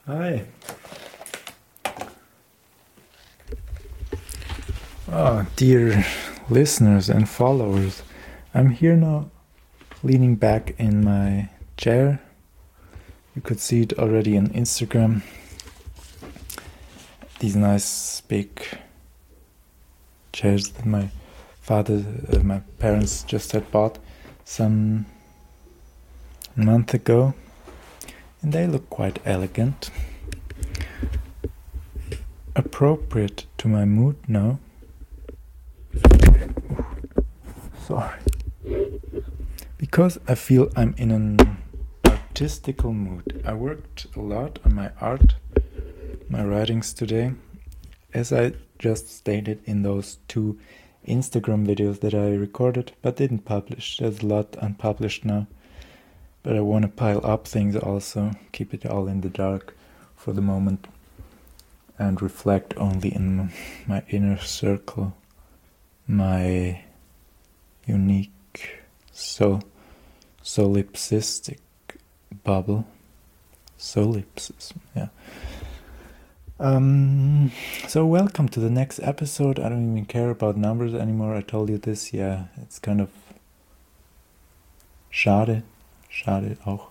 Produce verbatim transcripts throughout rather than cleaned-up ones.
Hi. Oh, dear listeners and followers, I'm here now, leaning back in my chair. You could see it already on Instagram. These nice big chairs that my father, uh, my parents just had bought some month ago, and they look quite elegant. Appropriate to my mood now. Sorry. Because I feel I'm in an artistical mood. I worked a lot on my art, my writings today, as I just stated in those two Instagram videos that I recorded but didn't publish. There's a lot unpublished now, but I want to pile up things also, keep it all in the dark for the moment, and reflect only in my inner circle, my unique soul solipsistic bubble. Solipsism, yeah. Um, so welcome to the next episode. I don't even care about numbers anymore. I told you this, yeah, it's kind of schade, schade auch.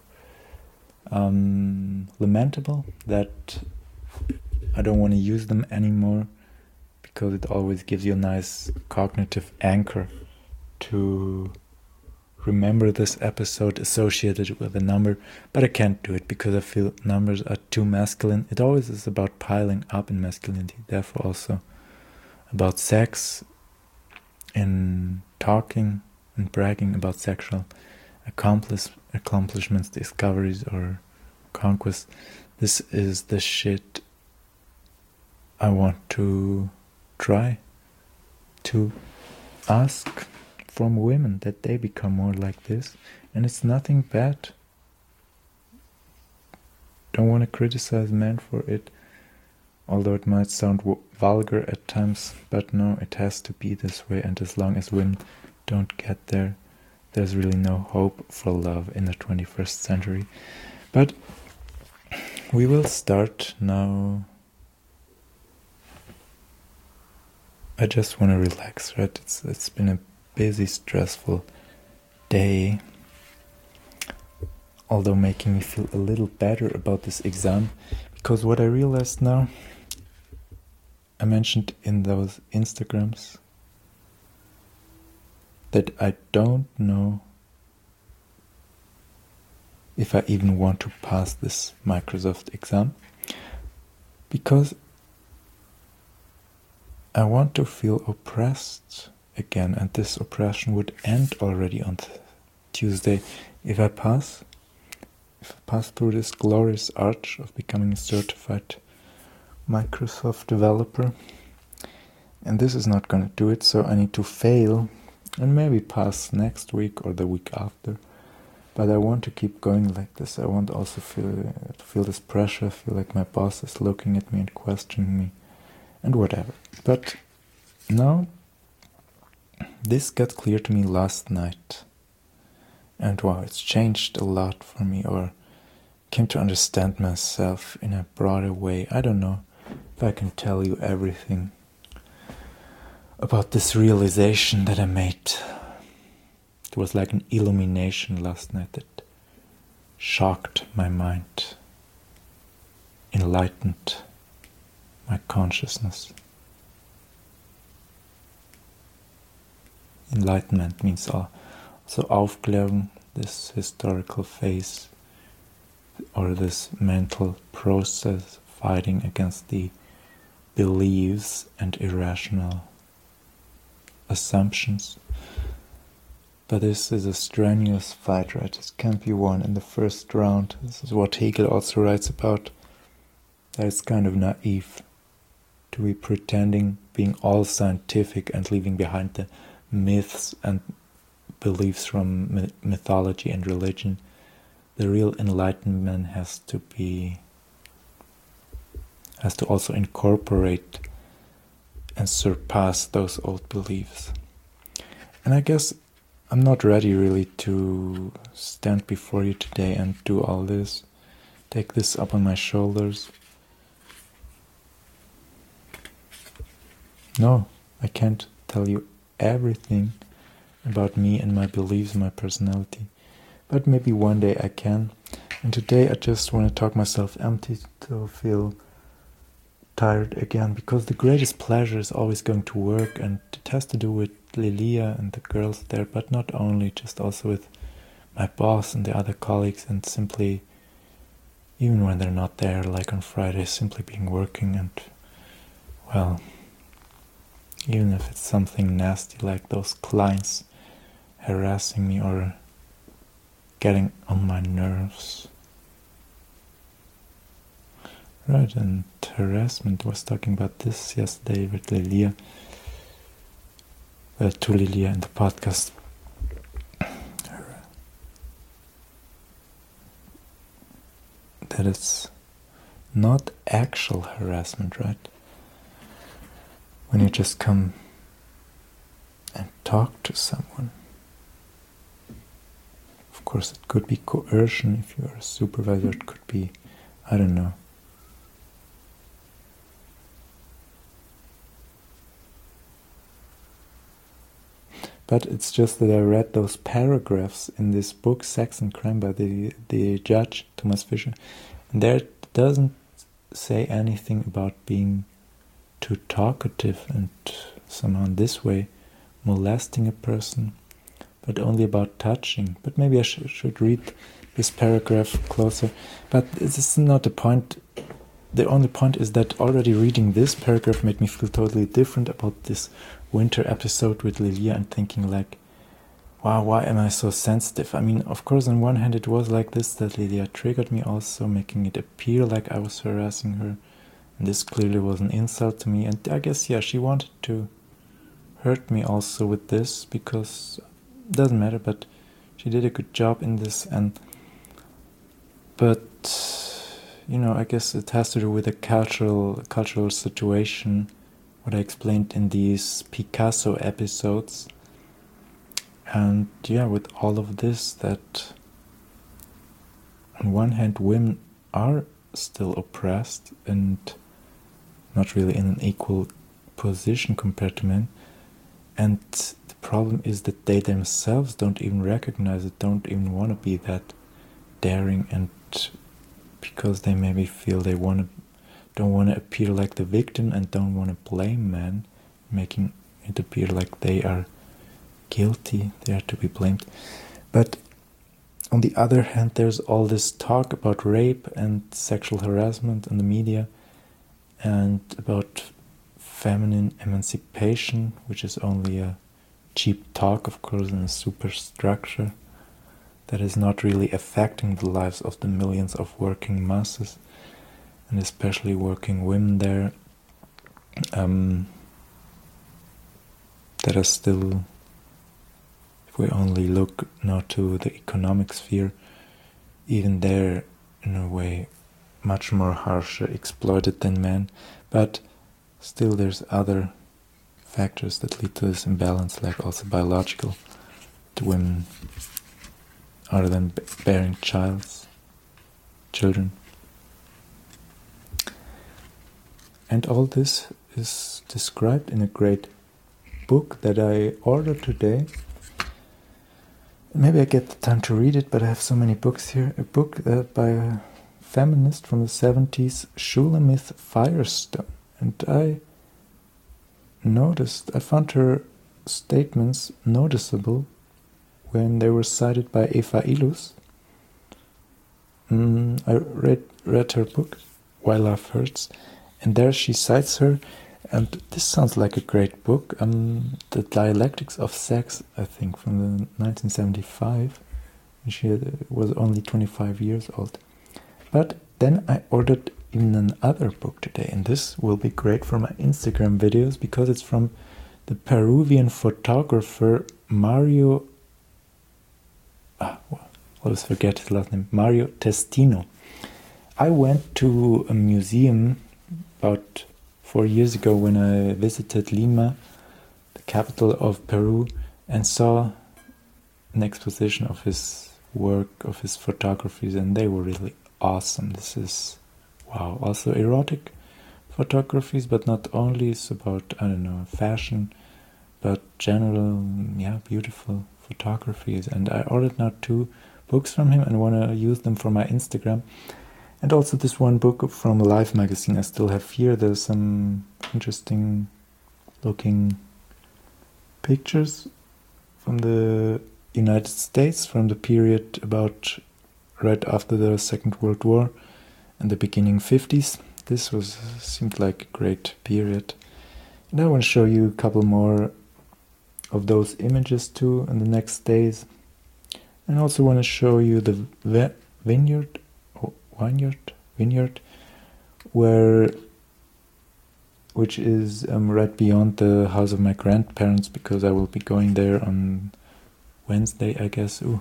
Um, lamentable that I don't want to use them anymore, because it always gives you a nice cognitive anchor to remember this episode associated with a number, but I can't do it because I feel numbers are too masculine. It always is about piling up in masculinity, therefore also about sex, in talking and bragging about sexual accomplish- accomplishments, discoveries, or conquests. This is the shit I want to try to ask from women, that they become more like this, and it's nothing bad. Don't want to criticize men for it, although it might sound w- vulgar at times, but no, it has to be this way, and as long as women don't get there, there's really no hope for love in the twenty-first century. But we will start now. I just want to relax, right? It's it's been a busy, stressful day, although making me feel a little better about this exam, because what I realized now, I mentioned in those Instagrams that I don't know if I even want to pass this Microsoft exam, because I want to feel oppressed again, and this oppression would end already on th- Tuesday if I pass. If I pass through this glorious arch of becoming a certified Microsoft developer. And this is not going to do it, so I need to fail and maybe pass next week or the week after. But I want to keep going like this. I want also feel feel this pressure, feel like my boss is looking at me and questioning me and whatever. But now, this got clear to me last night, and wow, it's changed a lot for me, or came to understand myself in a broader way. I don't know if I can tell you everything about this realization that I made. It was like an illumination last night that shocked my mind, enlightened my consciousness. Enlightenment means also Aufklärung, this historical phase, or this mental process fighting against the beliefs and irrational assumptions. But this is a strenuous fight, right? It can't be won in the first round. This is what Hegel also writes about. That it's kind of naive to be pretending being all scientific and leaving behind the myths and beliefs from mythology and religion. The real enlightenment has to be has to also incorporate and surpass those old beliefs. And I guess I'm not ready really to stand before you today and do all this. take this up on my shoulders. No, I can't tell you everything about me and my beliefs and my personality, but maybe one day I can. And today I just want to talk myself empty to feel tired again, because the greatest pleasure is always going to work, and it has to do with Lilia and the girls there, but not only, just also with my boss and the other colleagues, and simply, even when they're not there, like on Friday, simply being working. And, well, even if it's something nasty like those clients harassing me or getting on my nerves. Right, and harassment, I was talking about this yesterday with Lilia, uh, to Lilia in the podcast. That it's not actual harassment, right? When you just come and talk to someone. Of course, it could be coercion if you're a supervisor, it could be, I don't know. But it's just that I read those paragraphs in this book, Sex and Crime, by the, the judge, Thomas Fischer, and there it doesn't say anything about being too talkative and somehow in this way molesting a person, but only about touching. But maybe I sh should read this paragraph closer. But this is not the point. The only point is that already reading this paragraph made me feel totally different about this winter episode with Lilia, and thinking like, wow, why am I so sensitive? I mean, of course, on one hand it was like this, that Lilia triggered me also, making it appear like I was harassing her. And this clearly was an insult to me, and I guess, yeah, she wanted to hurt me also with this, because it doesn't matter, but she did a good job in this. And but, you know, I guess it has to do with a cultural cultural situation, what I explained in these Picasso episodes. And yeah, with all of this, that on one hand women are still oppressed and not really in an equal position compared to men, and the problem is that they themselves don't even recognize it, don't even want to be that daring, and because they maybe feel they want to, don't want to appear like the victim and don't want to blame men, making it appear like they are guilty, they are to be blamed. But on the other hand, there's all this talk about rape and sexual harassment in the media, and about feminine emancipation, which is only a cheap talk, of course, in a superstructure that is not really affecting the lives of the millions of working masses, and especially working women there, um, that are still, if we only look now to the economic sphere, even there, in a way, much more harsher exploited than men. But still there's other factors that lead to this imbalance, like also biological. The women are then bearing childs, children. And all this is described in a great book that I ordered today. Maybe I get the time to read it, but I have so many books here. A book uh, by a feminist from the seventies, Shulamith Firestone. And I noticed, I found her statements noticeable when they were cited by Eva Ilus. Mm, I read, read her book, Why Love Hurts, and there she cites her, and this sounds like a great book, um, The Dialectics of Sex, I think, from the nineteen seventy-five, when she had, was only twenty-five years old. But then I ordered even another book today, and this will be great for my Instagram videos, because it's from the Peruvian photographer Mario, ah, well, I always forget his last name, Mario Testino. I went to a museum about four years ago when I visited Lima, the capital of Peru, and saw an exposition of his work, of his photographies, and they were really awesome. This is, wow. Also erotic photographies, but not only. It's about, I don't know, fashion, but general, yeah, beautiful photographies. And I ordered now two books from him and want to use them for my Instagram. And also this one book from Life magazine I still have here. There's some interesting looking pictures from the United States from the period about right after the Second World War and the beginning fifties. This was seemed like a great period. And I want to show you a couple more of those images too in the next days. And I also want to show you the vineyard, oh, vineyard, vineyard, where, which is um, right beyond the house of my grandparents, because I will be going there on Wednesday, I guess. Ooh.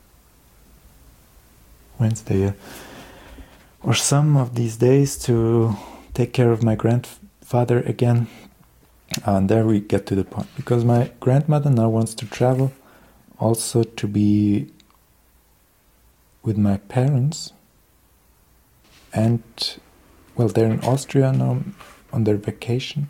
Wednesday, yeah. Or some of these days to take care of my grandfather again. And there we get to the point. Because my grandmother now wants to travel also to be with my parents. And, well, they're in Austria now on their vacation.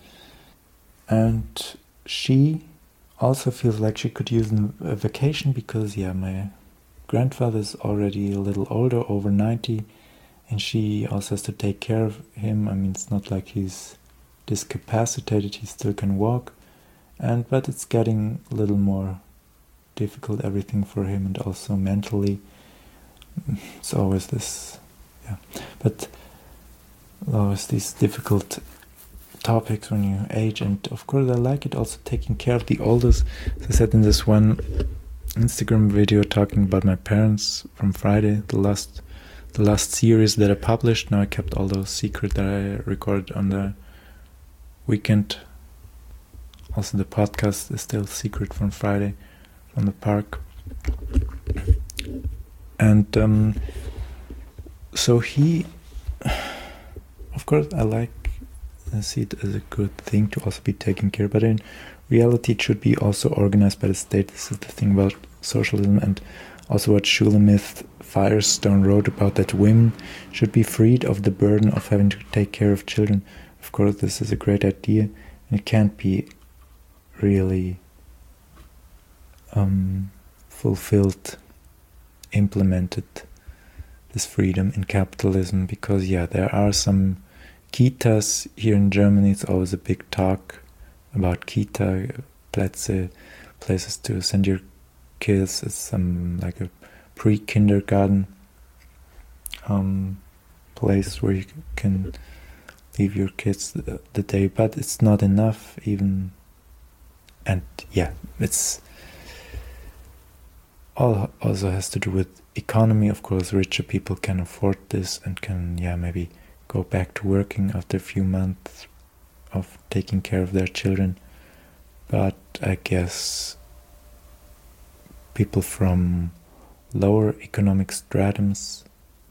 And she also feels like she could use a vacation because, yeah, my grandfather is already a little older, over ninety, and she also has to take care of him. I mean, it's not like he's discapacitated, he still can walk, and but it's getting a little more difficult, everything for him, and also mentally. It's always this, yeah, but always these difficult topics when you age, and of course I like it also taking care of the oldest. As I said in this one Instagram video talking about my parents from Friday, the last the last series that I published. Now I kept all those secret that I recorded on the weekend. Also the podcast is still secret from Friday from the park. And um, so he, of course I like I see it as a good thing to also be taken care of, but in reality it should be also organized by the state. This is the thing about socialism, and also what Shulamith Firestone wrote about, that women should be freed of the burden of having to take care of children. Of course this is a great idea, and it can't be really um, fulfilled, implemented, this freedom in capitalism, because yeah, there are some Kitas here in Germany. It's always a big talk about Kita, Plätze, places to send your kids. It's some like a pre-kindergarten um, place where you can leave your kids the, the day, but it's not enough even. And yeah, it's all also has to do with economy. Of course, richer people can afford this and can, yeah, maybe go back to working after a few months of taking care of their children. But I guess people from lower economic stratums,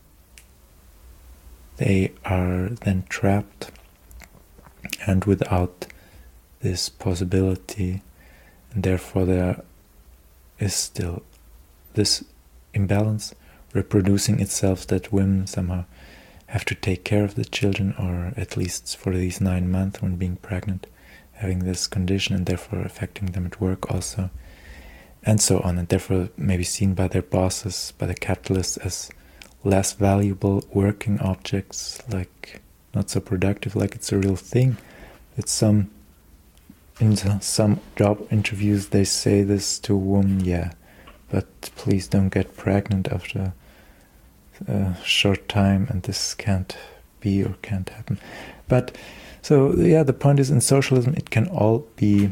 they are then trapped, and without this possibility, and therefore there is still this imbalance reproducing itself, that women somehow have to take care of the children, or at least for these nine months when being pregnant, having this condition, and therefore affecting them at work also, and so on, and therefore maybe seen by their bosses, by the capitalists, as less valuable working objects, like not so productive, like it's a real thing. It's some, in some job interviews they say this to a woman, yeah, but please don't get pregnant after a short time, and this can't be or can't happen. But so yeah, the point is, in socialism it can all be,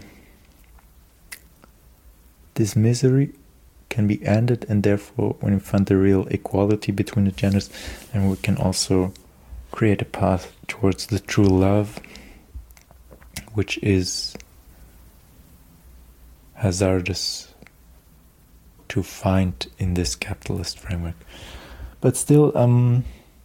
this misery can be ended, and therefore when we find the real equality between the genders, and we can also create a path towards the true love, which is hazardous to find in this capitalist framework. But still, um,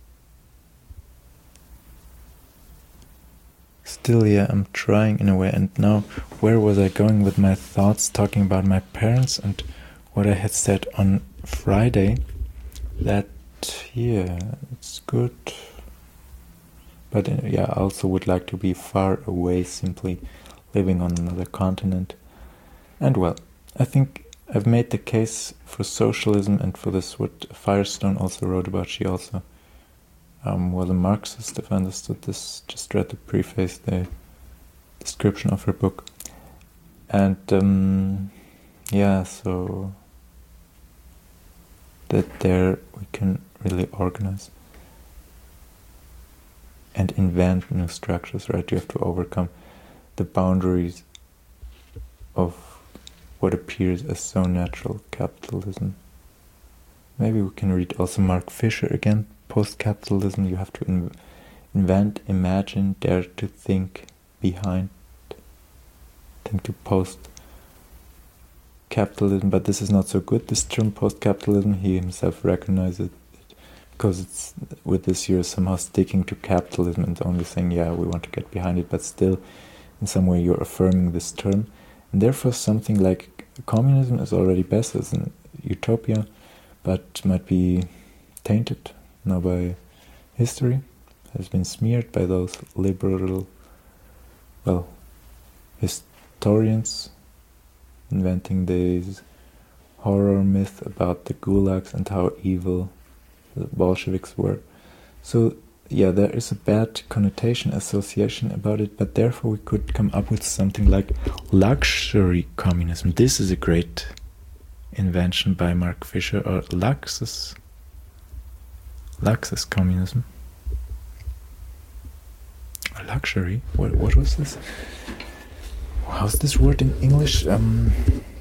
still, yeah, I'm trying in a way. And now, where was I going with my thoughts, talking about my parents and what I had said on Friday? That yeah, it's good. But uh, yeah, I also would like to be far away, simply living on another continent. And well, I think I've made the case for socialism and for this, what Firestone also wrote about. She also um, was a Marxist, if I understood this. Just read the preface, the description of her book. And um, yeah, so that there we can really organize and invent new structures, right? You have to overcome the boundaries of what appears as so natural, capitalism. Maybe we can read also Mark Fisher again, post-capitalism. You have to in invent, imagine, dare to think behind, think to post-capitalism, but this is not so good, this term post-capitalism. He himself recognizes it because it's with this you're somehow sticking to capitalism and only saying, yeah, we want to get behind it, but still in some way you're affirming this term. And therefore something like communism is already best as an utopia, but might be tainted now by history, has been smeared by those liberal, well, historians inventing this horror myth about the gulags and how evil the Bolsheviks were. So yeah, there is a bad connotation, association about it, but therefore we could come up with something like luxury communism. This is a great invention by Mark Fisher, or Luxus, Luxus communism. Or luxury? What, what was this? How's this word in English? Um,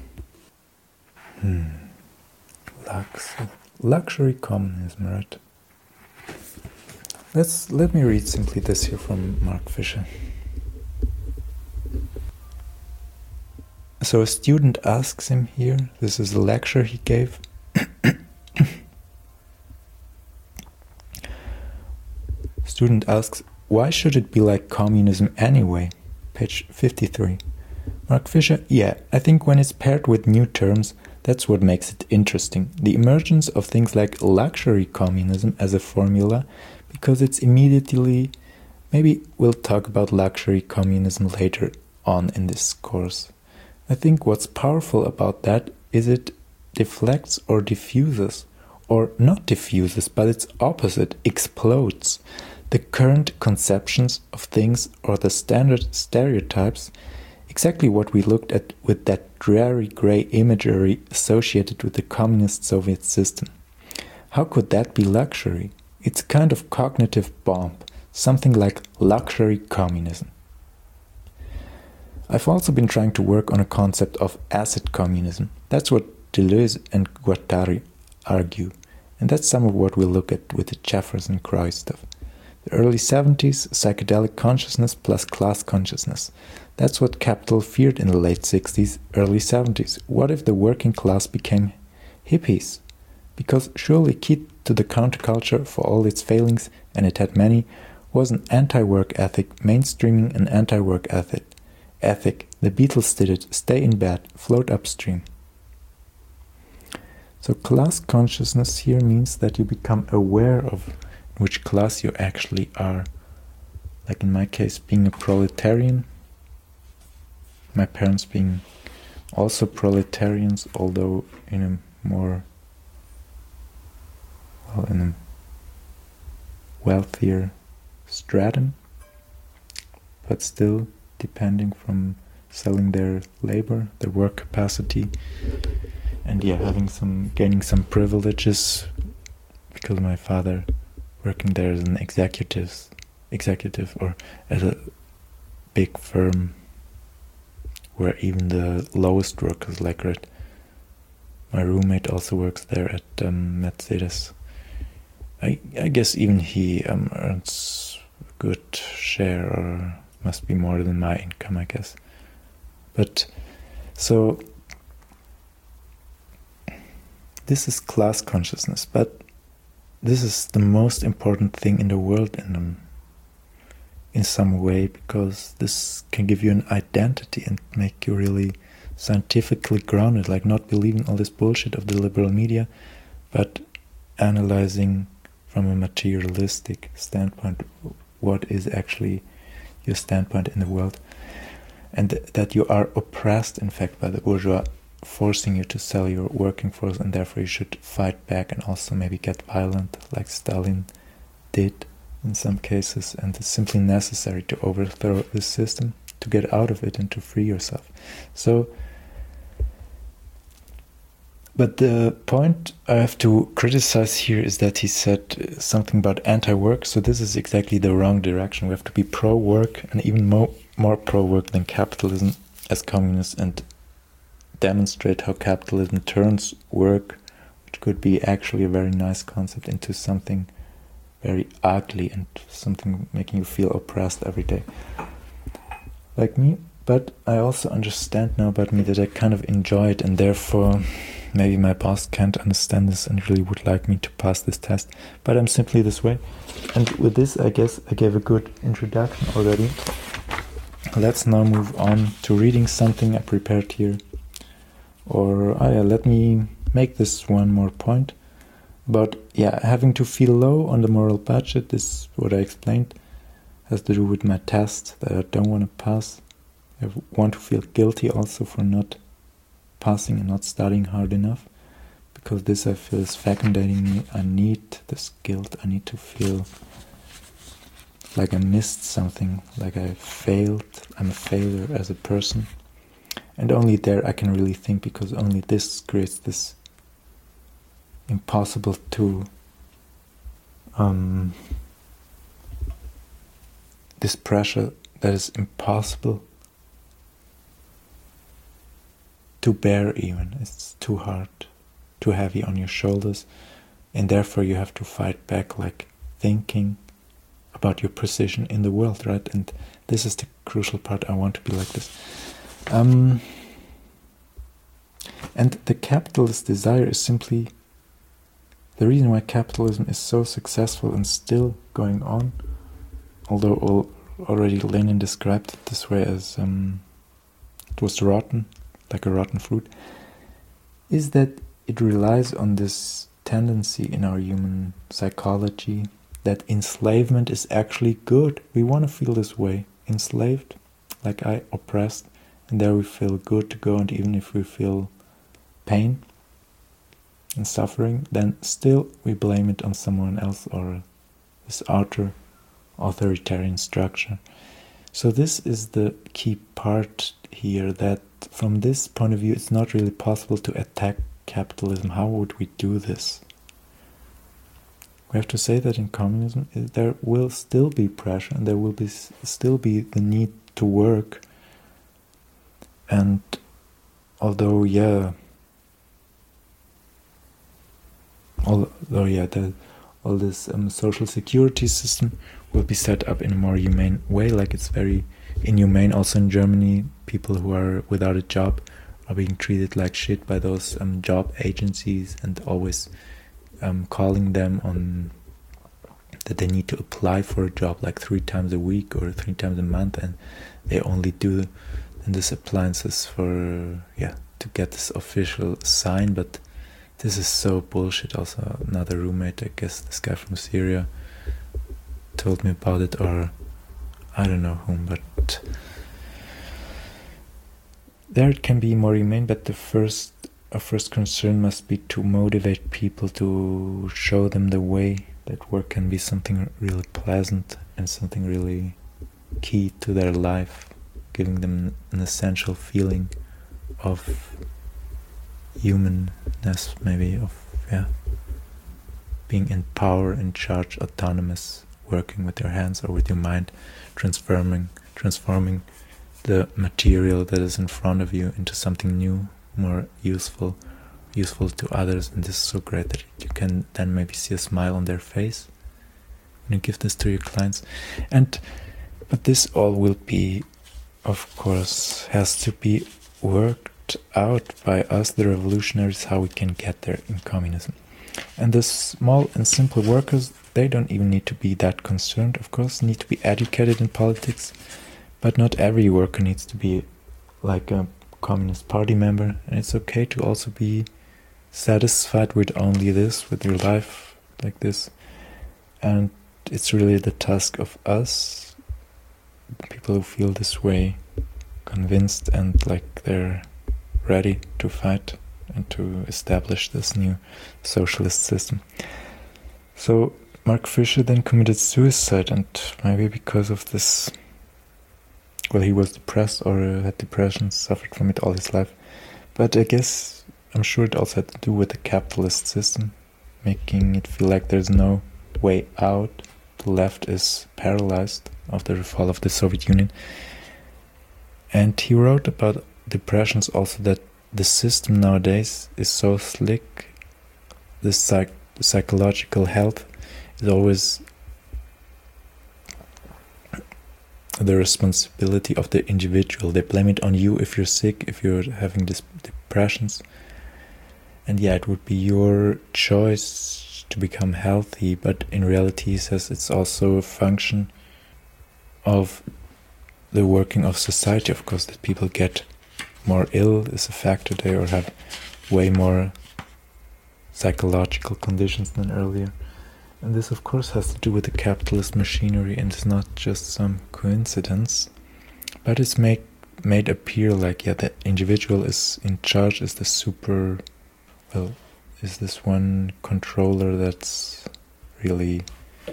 hmm. Lux, luxury communism, right? Let's let me read simply this here from Mark Fisher. So a student asks him here, this is a lecture he gave. Student asks, why should it be like communism anyway? Page fifty-three. Mark Fisher, yeah, I think when it's paired with new terms, that's what makes it interesting. The emergence of things like luxury communism as a formula, because it's immediately, maybe we'll talk about luxury communism later on in this course. I think what's powerful about that is it deflects or diffuses, or not diffuses, but its opposite, explodes the current conceptions of things or the standard stereotypes, exactly what we looked at with that dreary grey imagery associated with the communist Soviet system. How could that be luxury? It's a kind of cognitive bomb, something like luxury communism. I've also been trying to work on a concept of asset communism. That's what Deleuze and Guattari argue, and that's some of what we'll look at with the Jefferson Croix stuff. The early seventies, psychedelic consciousness plus class consciousness. That's what capital feared in the late sixties, early seventies. What if the working class became hippies? Because surely key to the counterculture, for all its failings, and it had many, was an anti-work ethic, mainstreaming an anti-work ethic. Ethic. The Beatles did it. Stay in bed. Float upstream. So class consciousness here means that you become aware of which class you actually are. Like in my case, being a proletarian. My parents being also proletarians, although in a more, well, in a wealthier stratum, but still depending from selling their labor, their work capacity, and yeah, having some, gaining some privileges, because my father working there as an executive, executive or at a big firm where even the lowest workers, like right, my roommate also works there at um, Mercedes. I, I guess even he um, earns a good share, or must be more than my income, I guess. But so this is class consciousness, but this is the most important thing in the world in um, in some way, because this can give you an identity and make you really scientifically grounded, like not believing all this bullshit of the liberal media, but analyzing from a materialistic standpoint, what is actually your standpoint in the world, and th that you are oppressed, in fact, by the bourgeois, forcing you to sell your working force, and therefore you should fight back and also maybe get violent, like Stalin did in some cases, and it's simply necessary to overthrow this system, to get out of it and to free yourself. So, but the point I have to criticize here is that he said something about anti-work, so this is exactly the wrong direction. We have to be pro-work, and even more, more pro-work than capitalism as communists, and demonstrate how capitalism turns work, which could be actually a very nice concept, into something very ugly and something making you feel oppressed every day. Like me, but I also understand now about me that I kind of enjoy it, and therefore maybe my boss can't understand this and really would like me to pass this test, but I'm simply this way. And with this, I guess I gave a good introduction already. Let's now move on to reading something I prepared here. Or, oh yeah, let me make this one more point. But yeah, having to feel low on the moral budget, this is what I explained, has to do with my test that I don't want to pass. I want to feel guilty also for not passing and not studying hard enough, because this I feel is fecundating me. I need this guilt. I need to feel like I missed something, like I failed. I'm a failure as a person. And only there I can really think, because only this creates this impossible to um, this pressure that is impossible to bear even. It's too hard, too heavy on your shoulders, and therefore you have to fight back, like thinking about your position in the world, right? And this is the crucial part. I want to be like this. Um, and the capitalist desire is simply the reason why capitalism is so successful and still going on, although all, already Lenin described it this way as um, it was rotten, like a rotten fruit, is that it relies on this tendency in our human psychology that enslavement is actually good. We want to feel this way, enslaved, like I, oppressed, and there we feel good to go, and even if we feel pain and suffering, then still we blame it on someone else or this outer authoritarian structure. So this is the key part here, that from this point of view it's not really possible to attack capitalism. How would we do this? We have to say that in communism there will still be pressure, and there will be still be the need to work. And although yeah although yeah the, all this um, social security system will be set up in a more humane way, like it's very inhumane also in Germany. People who are without a job are being treated like shit by those um, job agencies, and always um, calling them on that they need to apply for a job like three times a week or three times a month, and they only do this appliances for yeah to get this official sign. But this is so bullshit. Also another roommate, I guess this guy from Syria, told me about it, or I don't know whom, but there it can be more humane. But the first our first concern must be to motivate people, to show them the way that work can be something really pleasant and something really key to their life, giving them an essential feeling of humanness, maybe, of yeah being in power, in charge, autonomous, working with your hands or with your mind, transforming transforming the material that is in front of you into something new, more useful useful to others. And this is so great that you can then maybe see a smile on their face when you give this to your clients. And but this all will be, of course, has to be worked out by us, the revolutionaries, how we can get there in communism. And the small and simple workers, they don't even need to be that concerned, of course, need to be educated in politics, but not every worker needs to be like a Communist Party member, and it's okay to also be satisfied with only this, with your life like this. and it's really the task of us, the people who feel this way, convinced and like they're ready to fight and to establish this new socialist system. So Mark Fisher then committed suicide, and maybe because of this, well, he was depressed or had depression, suffered from it all his life. But I guess, I'm sure it also had to do with the capitalist system, making it feel like there's no way out. The left is paralyzed after the fall of the Soviet Union. And he wrote about depressions also, that the system nowadays is so slick, the psych- psychological health is always the responsibility of the individual. They blame it on you if you're sick, if you're having this depressions. And yeah, it would be your choice to become healthy, but in reality he says it's also a function of the working of society, of course, that people get more ill is a factor there, or have way more psychological conditions than earlier. And this, of course, has to do with the capitalist machinery, and it's not just some coincidence, but it's make, made appear like, yeah, the individual is in charge, is the super, well, is this one controller that's really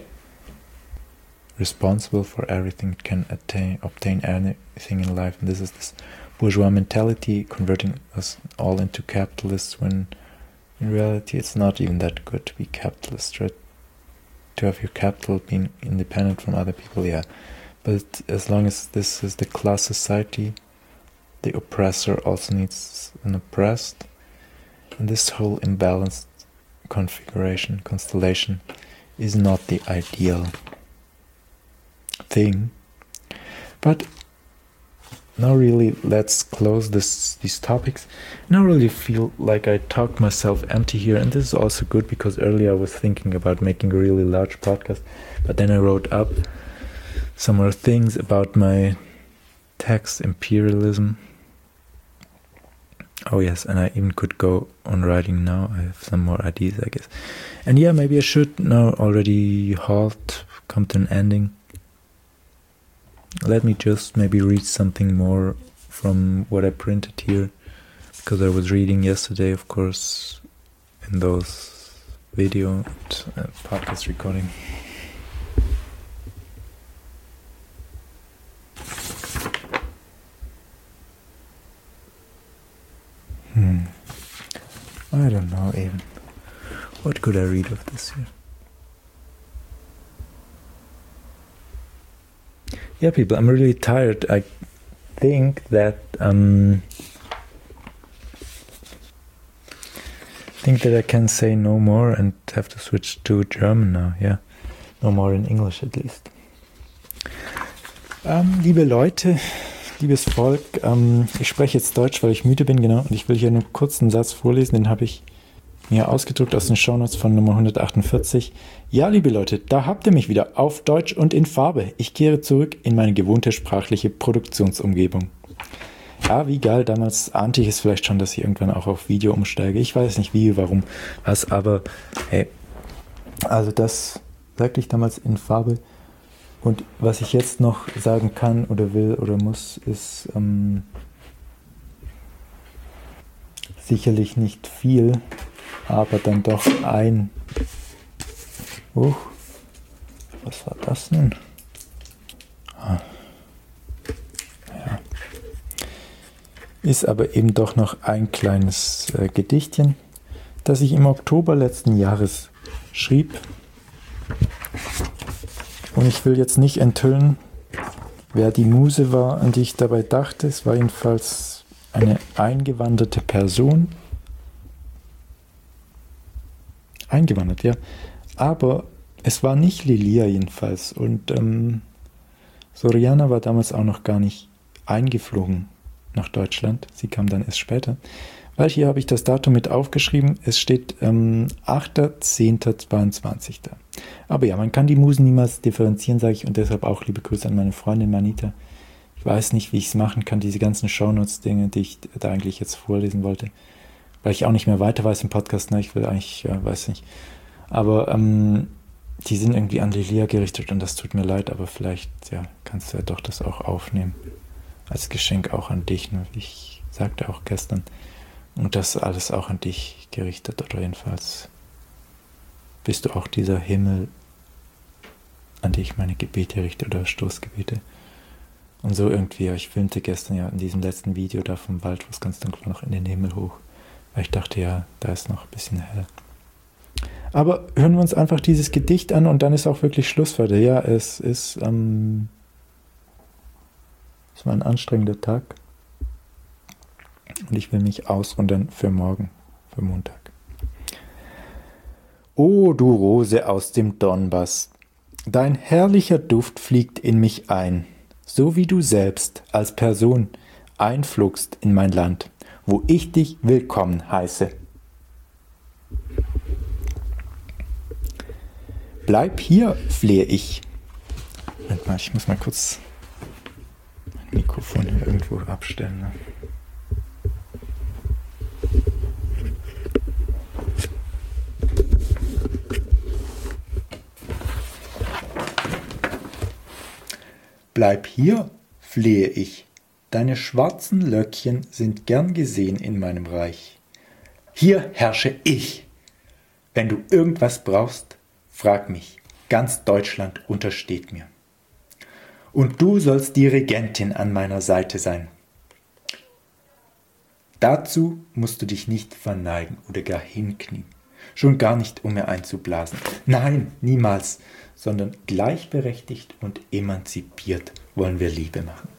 responsible for everything, can attain, obtain anything in life. And this is this bourgeois mentality converting us all into capitalists, when in reality it's not even that good to be capitalist, right? To have your capital being independent from other people, yeah. But as long as this is the class society, the oppressor also needs an oppressed. And this whole imbalanced configuration, constellation, is not the ideal thing. But now really let's close this these topics. Now really feel like I talked myself empty here, and this is also good because earlier I was thinking about making a really large podcast, but then I wrote up some more things about my text, imperialism. Oh yes, and I even could go on writing now. I have some more ideas, I guess. And yeah, maybe I should now already halt, come to an ending. Let me just maybe read something more from what I printed here, because I was reading yesterday, of course, in those video and uh, podcast recording. Hmm. I don't know even. What could I read of this here? Yeah, people, I'm really tired. I think that um, think that I can say no more and have to switch to German now. Yeah, no more in English at least. Ähm, liebe Leute, liebes Volk, ähm, ich spreche jetzt Deutsch, weil ich müde bin, genau. Und ich will hier nur kurz einen Satz vorlesen, den habe ich mir ausgedruckt aus den Shownotes von Nummer hundertachtundvierzig. Ja, liebe Leute, da habt ihr mich wieder auf Deutsch und in Farbe. Ich kehre zurück in meine gewohnte sprachliche Produktionsumgebung. Ja, wie geil, damals ahnte ich es vielleicht schon, dass ich irgendwann auch auf Video umsteige. Ich weiß nicht wie, warum, was, aber hey, also das sagte ich damals in Farbe. Und was ich jetzt noch sagen kann oder will oder muss, ist ähm, sicherlich nicht viel, aber dann doch ein... Uh, was war das nun? Ah, ja. Ist aber eben doch noch ein kleines äh, Gedichtchen, das ich im Oktober letzten Jahres schrieb. Und ich will jetzt nicht enthüllen, wer die Muse war, an die ich dabei dachte. Es war jedenfalls eine eingewanderte Person. Eingewandert, ja. Aber es war nicht Lilia jedenfalls. Und ähm, Soriana war damals auch noch gar nicht eingeflogen nach Deutschland. Sie kam dann erst später. Weil hier habe ich das Datum mit aufgeschrieben. Es steht ähm, achter zehnter zweiundzwanzig da. Aber ja, man kann die Musen niemals differenzieren, sage ich. Und deshalb auch liebe Grüße an meine Freundin Manita. Ich weiß nicht, wie ich es machen kann, diese ganzen Shownotes-Dinge, die ich da eigentlich jetzt vorlesen wollte. Weil ich auch nicht mehr weiter weiß im Podcast. Ne? Ich will eigentlich, ja, weiß nicht. Aber ähm, die sind irgendwie an Lilia gerichtet und das tut mir leid, aber vielleicht ja, kannst du ja doch das auch aufnehmen. Als Geschenk auch an dich, nur wie ich sagte auch gestern. Und das alles auch an dich gerichtet, oder jedenfalls bist du auch dieser Himmel, an den ich meine Gebete richte oder Stoßgebete. Und so irgendwie, ich filmte gestern ja in diesem letzten Video da vom Wald, wo es ganz dunkel war, noch in den Himmel hoch. Weil ich dachte, ja, da ist noch ein bisschen hell. Aber hören wir uns einfach dieses Gedicht an und dann ist auch wirklich Schluss für heute. Ja, es ist, ähm, es war ein anstrengender Tag. Und ich will mich ausruhen für morgen, für Montag. O du Rose aus dem Donbass, dein herrlicher Duft fliegt in mich ein, so wie du selbst als Person einflugst in mein Land, wo ich dich willkommen heiße. Bleib hier, flehe ich. Moment mal, ich muss mal kurz mein Mikrofon hier irgendwo abstellen. Ne? Bleib hier, flehe ich. Deine schwarzen Löckchen sind gern gesehen in meinem Reich. Hier herrsche ich. Wenn du irgendwas brauchst, frag mich. Ganz Deutschland untersteht mir. Und du sollst die Regentin an meiner Seite sein. Dazu musst du dich nicht verneigen oder gar hinknien. Schon gar nicht, um mir einzublasen. Nein, niemals, sondern gleichberechtigt und emanzipiert wollen wir Liebe machen.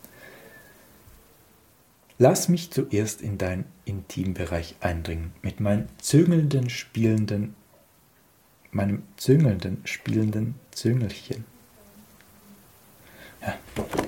Lass mich zuerst in deinen Intimbereich eindringen, mit meinen züngelnden, spielenden, meinem züngelnden, spielenden Züngelchen. Ja.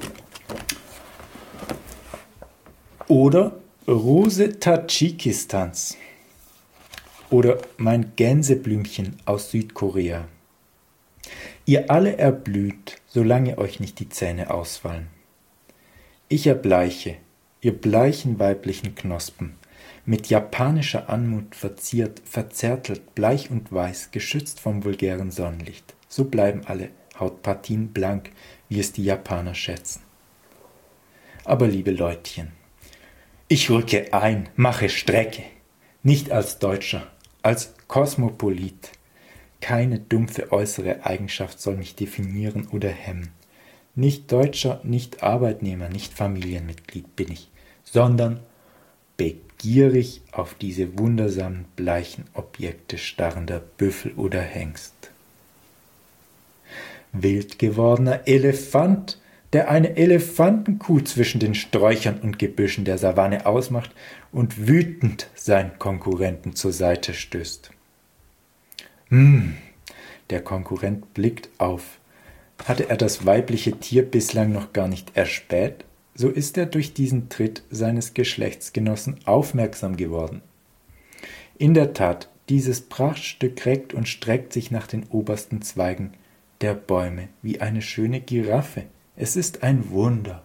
Oder Rose Tadschikistans. Oder mein Gänseblümchen aus Südkorea. Ihr alle erblüht, solange euch nicht die Zähne ausfallen. Ich erbleiche, ihr bleichen weiblichen Knospen, mit japanischer Anmut verziert, verzärtelt, bleich und weiß, geschützt vom vulgären Sonnenlicht. So bleiben alle Hautpartien blank, wie es die Japaner schätzen. Aber liebe Leutchen, ich rücke ein, mache Strecke, nicht als Deutscher, als Kosmopolit. Keine dumpfe äußere Eigenschaft soll mich definieren oder hemmen. Nicht Deutscher, nicht Arbeitnehmer, nicht Familienmitglied bin ich, sondern begierig auf diese wundersamen bleichen Objekte starrender Büffel oder Hengst. Wild gewordener Elefant, der eine Elefantenkuh zwischen den Sträuchern und Gebüschen der Savanne ausmacht und wütend seinen Konkurrenten zur Seite stößt. Hm, der Konkurrent blickt auf. Hatte er das weibliche Tier bislang noch gar nicht erspäht, so ist er durch diesen Tritt seines Geschlechtsgenossen aufmerksam geworden. In der Tat, dieses Prachtstück reckt und streckt sich nach den obersten Zweigen der Bäume wie eine schöne Giraffe. Es ist ein Wunder.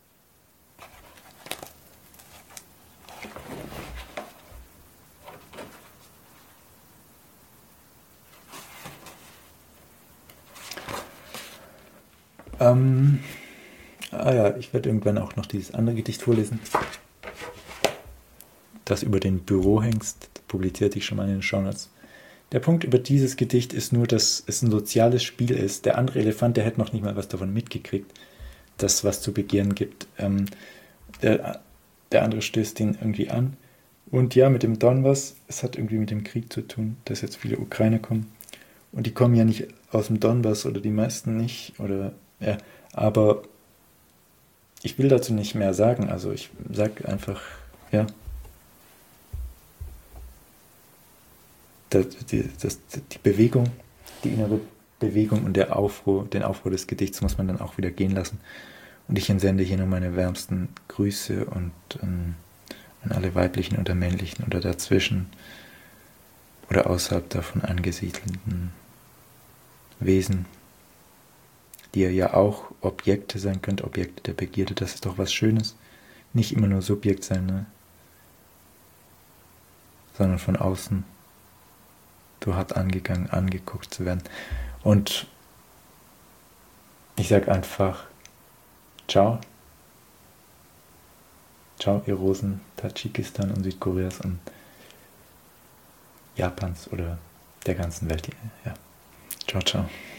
Ähm, ah ja, ich werde irgendwann auch noch dieses andere Gedicht vorlesen. Das über den Bürohengst, publizierte ich schon mal in den Shownotes. Der Punkt über dieses Gedicht ist nur, dass es ein soziales Spiel ist. Der andere Elefant, der hätte noch nicht mal was davon mitgekriegt, dass es was zu begehren gibt. Ähm, der, der andere stößt ihn irgendwie an. Und ja, mit dem Donbass, es hat irgendwie mit dem Krieg zu tun, dass jetzt viele Ukrainer kommen. Und die kommen ja nicht aus dem Donbass oder die meisten nicht. Oder ja, aber ich will dazu nicht mehr sagen. Also ich sage einfach, ja. Das, die, das, die Bewegung, die innere Bewegung und der Aufruhr, den Aufruhr des Gedichts muss man dann auch wieder gehen lassen. Und ich entsende hier nur meine wärmsten Grüße und ähm, an alle weiblichen oder männlichen oder dazwischen oder außerhalb davon angesiedelten Wesen, die ja auch Objekte sein könnt, Objekte der Begierde. Das ist doch was Schönes. Nicht immer nur Subjekt sein, ne? Sondern von außen so hart angegangen, angeguckt zu werden. Und ich sage einfach ciao. Ciao, ihr Rosen Tadschikistan und Südkoreas und Japans oder der ganzen Welt. Ja. Ciao, ciao.